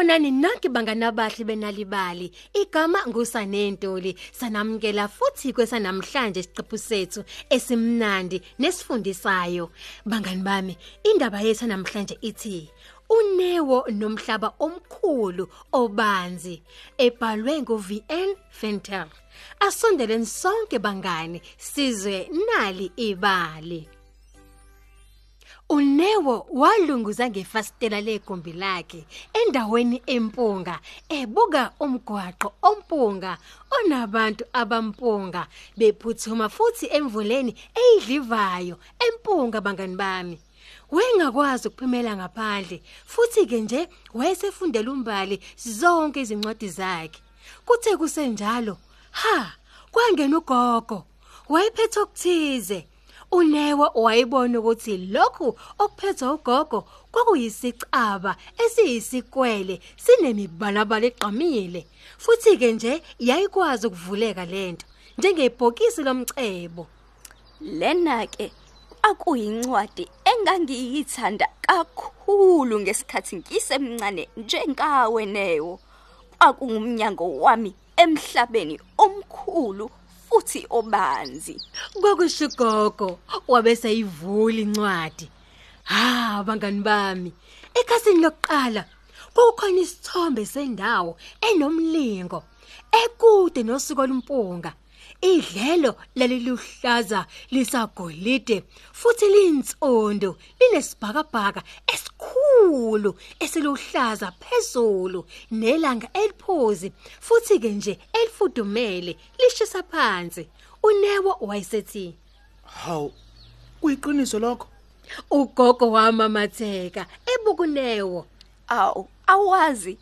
Sanibonani nonke bangani abahle benalibali. Igama nguSanentuli. Sanamukela futhi kwesanamhlanje isiqephu sethu esimnandi nesifundisayo. Bangani bami, indaba yethu namhlanje ithi Unewo nomhlaba omkhulu obanzi, ebhalwe nguVN Venter. Asondeleni sonke bangani sizwe nali ibali. Unewo walunguza ngefastela legumbi lakhe endaweni empunga, ebuka umgwaqo ompunga onabantu abampunga bephuthuma futhi emvuleni eyidlivayo empunga bangani bami. Wengakwazi ukuphumela ngaphandle futhi ke nje wayesefundela umbali zonke izincwadi zakhe. Kuthe kusenjalo, kwangena ugogo wayephethe okuthize. Unewo wayibona ukuthi lokhu okuphethwe ugogo kwakuyisicaba esiyisikwele sinemibalabala eqhamile futhi ke nje yayikwazi ukuvuleka lento njengebhokisi lomcebo. Lena ke akuyincwadi engangiyithanda kakhulu ngesikhathi ngisemncane njengawe Newo. Akungumnyango wami emhlabeni omkhulu futhi obanzi. Kwakushigogo wabese yivula incwadi. Bangani bami, ekhasini lokuqala kukhona isithombe sendawo enomlingo ekude nosiko lumpunga. Idlelo laliluhlaza lisagolide futhi linsondo linesibhakabhaka esikhulu esiluhlaza phezulu nelanga eliphuzi futhi ke nje elifudumele lishisa phansi. Unewo wayesethi, "Hawu, kuyiqiniso lokho?" Ugogo wamamatheka ebuka Unewo. Awazi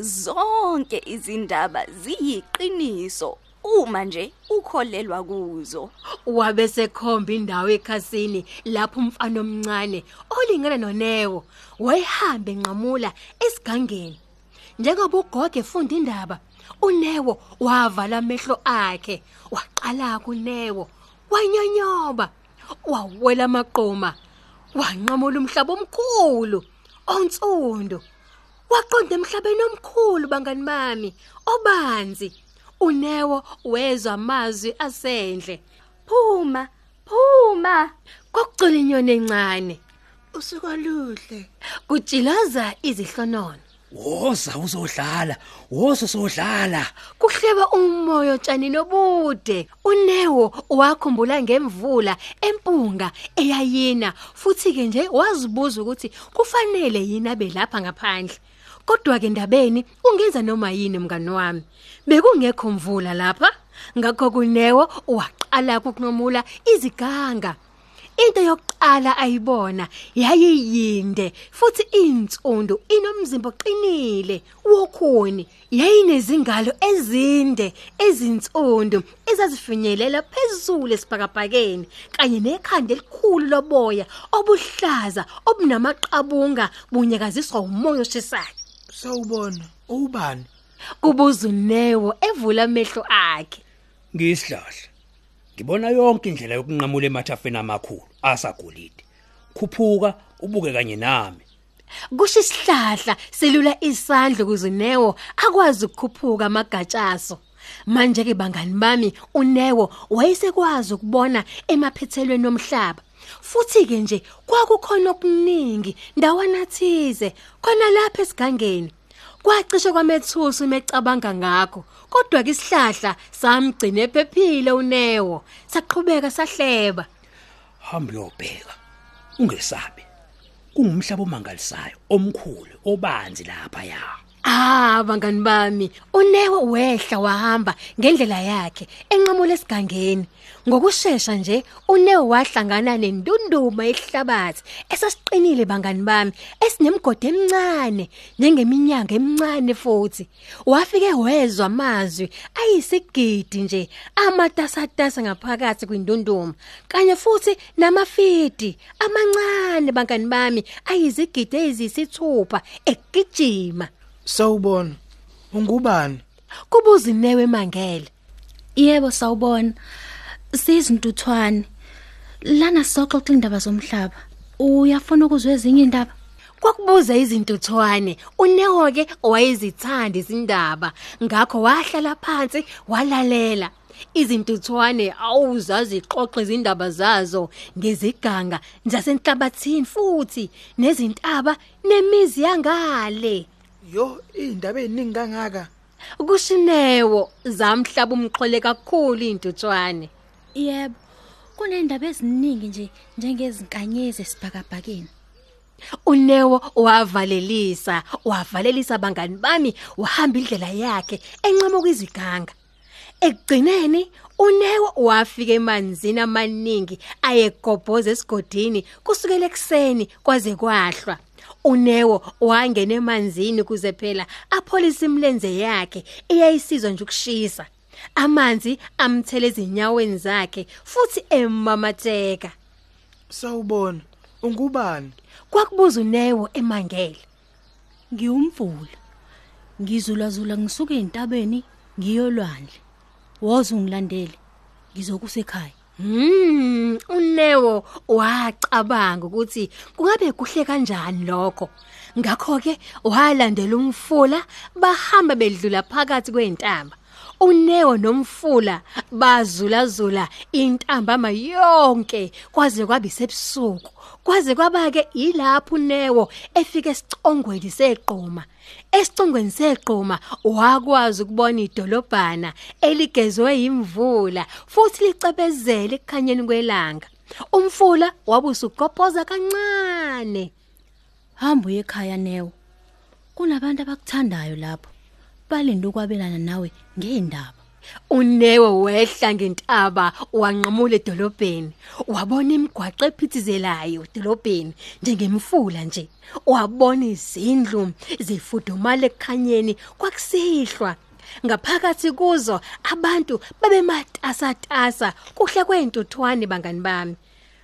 zonke izindaba ziyiqiniso uma nje ukholelwa kuzo. Wabese khomba indawo ekhasini lapho umfana omncane olingana noNewo wayehamba enqamula esigangeni. Njengoba ugogo efunda indaba, Unewo wavala amehlo akhe, waqala kuNewo, wanyonyoba, wawela amaqoma, wanqamula umhlaba omkhulu onsundu. Waqonda emhlabeni omkhulu bangani bami obanzi. Unewo wezwa amazwi asendle, "Phuma, phuma!" Kwakucula inyoni encane. "Usuka luhle." Kujilaza izihlonono. "Woza uzodlala, woza sodlala." Kuhleba umoya otshanini obude. Unewo wakhumbula ngemvula empunga eyayina futhi ke nje wazibuza ukuthi kufanele yini abe lapha ngaphandle. Kodwa ke ndabeni ungenza noma yini mngani wami. Bekungekho mvula lapha, ngakho kuNewo waqala ukunqamula iziganga. Into yokuqala ayibona yayiyinde futhi insundu inomzimba oqinile wokhuni, yayinezingalo ezinde ezinsundu ezazifinyelela phezulu esibhakabhakeni kanye nekhanda elikhulu loboya obuhlaza obunamaqabunga bunyakaziswa umoya oshisayo. "Sawubona, ubani?" Kubuza Unewo evula amehlo akhe. "Ngisihlahla. Ngibona yonke indlela yokunqamula emathafeni amakhulu asagolide. Khuphuka ubuke kanye nami." Kusho isihlahla selula isandla ukuze Unewo akwazi ukukhuphuka amagatshaso. Manje ke bangani bami, Unewo wayesekwazi ukubona emaphethelweni omhlaba. Futhi ke nje kwakukhona okuningi ndawana thize khona lapha esigangeni. Kwacishe kwamethusi mecabanga ngakho, kodwa ke isihlahla samgcina ephephile Unewo. Saqhubeka sahleba. "Hamba uyobheka. Ungesabe. Kungumhlaba omangalisayo omkhulu obanzi lapha ya." Bangani bami, Unewo wehla wahamba ngendlela yakhe enqamula esigangeni. Ngokusheshsha nje Unewo wahlangana nendunduma yehlabathi esasiqinile bangani bami, esinemigodi emincane njengeminyanga emincane futhi. Wafike wezwa amazwi ayisigidi nje amatasatasa ngaphakathi kwindunduma kanye futhi namafidi amancane bangani bami ayizigidi eziyisithupha egijima. "Sawubona, ungubani?" Kubuza Unewo emangele. "Yebo sawubona. Sizintuthwane. Lana soxoxa indaba zomhlaba. Uyafuna ukuzwa ezinye indaba?" Kwakubuza izintuthwane, uNewo ke wayezithanda izindaba, ngakho wahlala phansi walalela. Izintuthwane awuzazixoxe izindaba zazo ngeziganga zasenhlabathini futhi nezintaba nemizi yangale. Yo, indaba eziningi kangaka. Kushinewo zamhlaba umxhole kakhulu intuthwane. Yebo. Kunendaba eziningi nje njengezinkanyezi esibhakabhakeni. uNewo wavalelisa abangani bami wahamba indlela yakhe enqamuka iziganga. Ekugcineni uNewo wafika emanzini amaningi ayegobhoza esigodini kusukela ekseni kwaze kwahlwa. uNewo wangena emanzini kuze phela apholisa imlenze yakhe eyayisizwa nje ukushisa. Amanzi amthele ezinyaweni zakhe futhi emamatheka. Sawubona, ungubani? Kwakubuza uNewo emangele. Ngiwumfula. Ngizulazula ngisuka ezintabeni ngiyolwandle. Woza ungilandele. Ngizokusekhaya. uNewo wacabanga ukuthi kungabe kuhle kanjani lokho. Ngakho ke walandela umfula bahamba bedlula phakathi kwezintaba. uNewo nomfula bazulazula intambama yonke kwaze kwabe sebusuku. Kwaze kwaba ke ilapho uNewo efika esicongweni seqhuma. Esicongweni seqhuma wakwazi ukubona idolobhana eligezwe imvula futhi licebezele ekukhanyeni kwelanga. Umfula wabusugobhoza kancane. Hamba uye ekhaya Newo. Kunabantu abakuthandayo lapho. Balinde ukwabelana nawe ngeindaba. uNewo wehla ngentaba wanqamula edolobheni. Wabona imigwaqo ephithizelayo edolobheni njengemfula nje. Wabona izindlu zifudumala ekukhanyeni kwakusihlwa. Ngaphakathi kuzo abantu babematasatasa kuhle kweintuthwane bangani bami.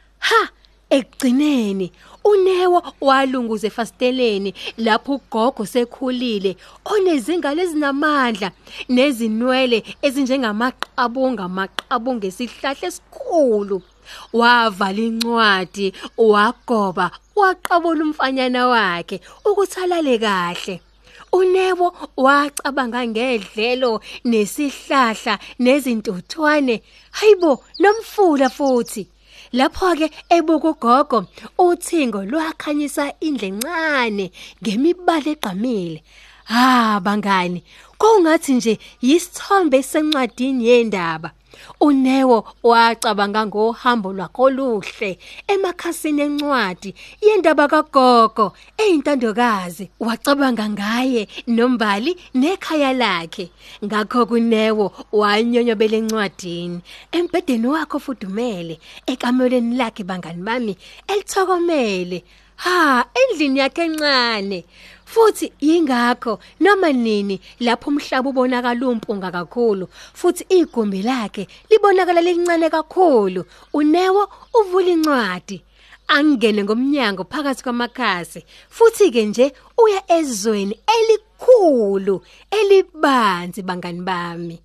Ekugcineni uNewo walunguza efasteleni lapho ugogo sekhulile onezingalo ezinamandla nezinwele ezinjengamaqabunga esihlahla esikhulu. Wavala incwadi, wagoba, waqabula umfanyana wakhe ukuthi alale kahle. uNewo wacabanga ngedlelo nesihlahla nezintuthwane, hayibo nomfula futhi. Lapho ke ebuka ugogo uthingo lwakhanyisa indle encane ngemibala egqamile. Bangani, kungathi nje yisithombe sencwadini yendaba. uNewo wacabanga ngohambo lwakhe oluhle emakhasini encwadi yendaba kagogo eyintandokazi. Wacabanga ngaye nombali nekhaya lakhe. Ngakho kuNewo wanyonyobela encwadini embhedeni wakhe ofudumele ekamelweni lakhe bangani bami elithokomele. Endlini yakhe encane. Futhi yingakho noma nini lapho umhlaba ubonakala umpunga kakhulu futhi igumbi lakhe libonakala lincane kakhulu, uNewo uvula incwadi angene ngomnyango phakathi kwamakhasi futhi ke nje uya ezweni elikhulu elibanzi bangani bami.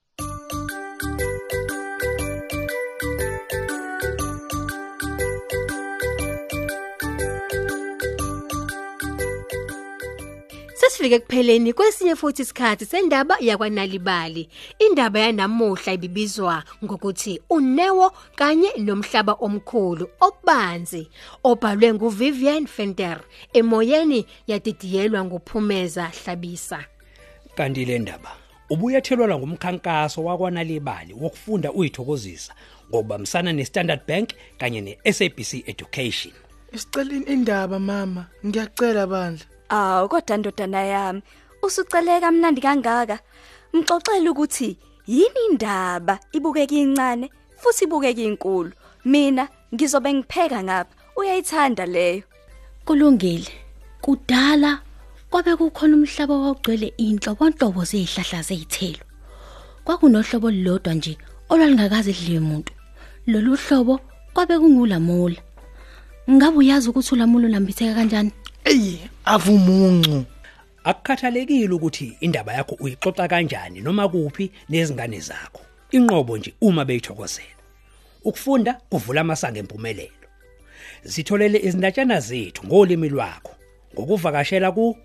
Sesifike kupheleni kwesinye futhi isikhathi sendaba yakwaNalibali. Indaba yanamuhla ibibizwa ngokuthi uNewo kanye nomhlaba omkhulu obanzi, obhalwe nguVivian Venter, emoyeni yadidiyelwa nguPhumeza Hlabisa. Kanti le ndaba ubuyethelwa ngumkhankaso wakwaNalibali wokufunda uyithokozisa ngokubambisana neStandard Bank kanye neSABC Education. Isiceleni indaba mama, ngiyacela bandla. Kodwa ndodana yami, usucele kamnandi kangaka. Mxoxela ukuthi yini indaba ibukeka incane futhi ibukeka inkulu. Mina ngizobe ngipheka ngapha. Uyayithanda leyo. Kulungile. Kudala kwabe kukhona umhlaba owagcwele inhlobonhlobo zezihlahla zezithelo. Kwakunohlobo lodwa nje olwalingakaze lidliwe umuntu. Lolu hlobo kwabe kungulamula. Ngabe uyazi ukuthi ulamula unambitheka kanjani? Avumuncu. Akukhathalekile ukuthi indaba yakho uyixoxa kanjani noma kuphi nezingane zakho. Inqobo nje uma beyithokozela. Ukufunda kuvula amasango empumelelo. Zitholele izindatshana zethu ngolimi lwakho ngokuvakashela ku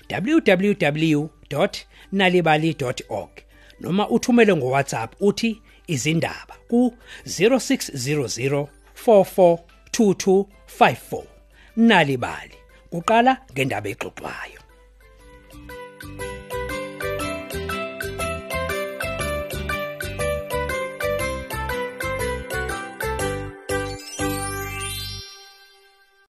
www.nalibali.org noma uthumele ngo WhatsApp uthi izindaba ku 0600 442254. Nalibali, kuqala ngendaba exoxwayo.